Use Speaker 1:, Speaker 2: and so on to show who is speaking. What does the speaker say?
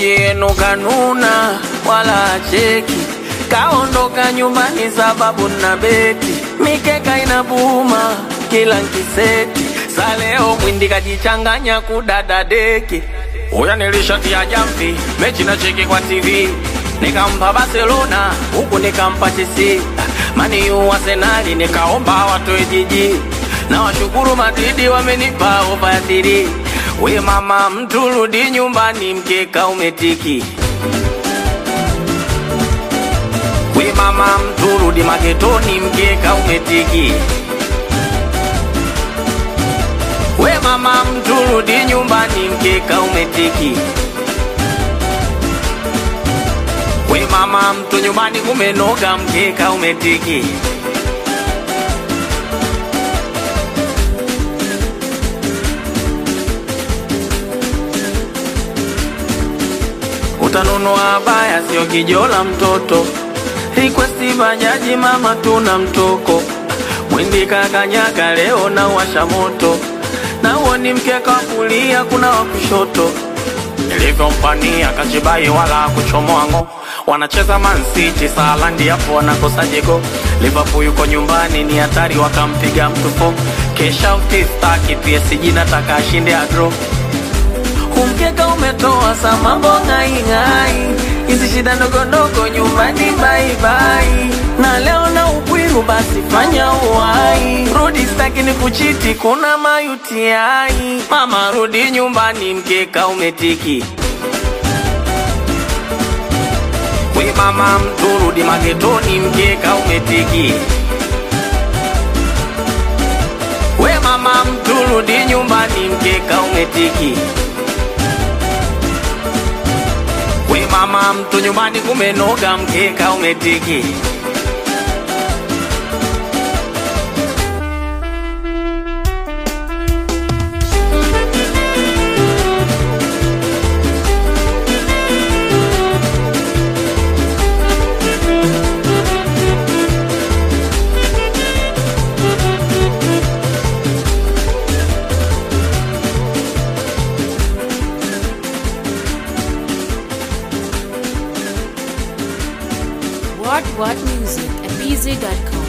Speaker 1: shemeji yenu kanuna wala cheki, kaondoka nyumbani sababu na beti, mikeka inabuma kila nkiseti, saleo mwindi kajichanganya kudada deki. Uya nilishatia jamvi, mechi na cheki kwa TV, nikampa Barcelona, huku nikampa Chelsea, Mani U Arsenal, nikaomba watoe jiji, na washukuru Madrid wamenipa ofa ya 3. We mama mtu rudi nyumbani, mkeka umetiki. We mama mtu rudi maketoni, mkeka umetiki. We mama mtu rudi nyumbani, mkeka umetiki. We mama mtu nyumbani kumenoga, mkeka umetiki. Utanunua baya sio kijola mtoto, request bajaji mama tuna mtoko, mwindi kakanyaga leo na washa moto, na uoni mkeka kulia kuna wakushoto. Nilivyo mpania kachibai wala kuchomoa ngo, wanacheza Man City Salandi hapo wanakosa jego. Liverpool yuko nyumbani ni hatari wakampiga mtupo, kesha utistaki PSG nataka ashinde agro. Kumkeka umetoa sa mambo ngai ngai, hizi shida ndogo ndogo nyumbani bye bye, na leo na ukwiru basi fanya uwai, rudi staki ni kuchiti kuna mayutiai. Mama rudi nyumbani, mkeka umetiki. We mama mtu rudi maketoni, mkeka umetiki. We mama mtu rudi nyumbani, mkeka umetiki. We mama mtu nyumbani kumenoga, mkeka umetiki.
Speaker 2: What music at bz.com.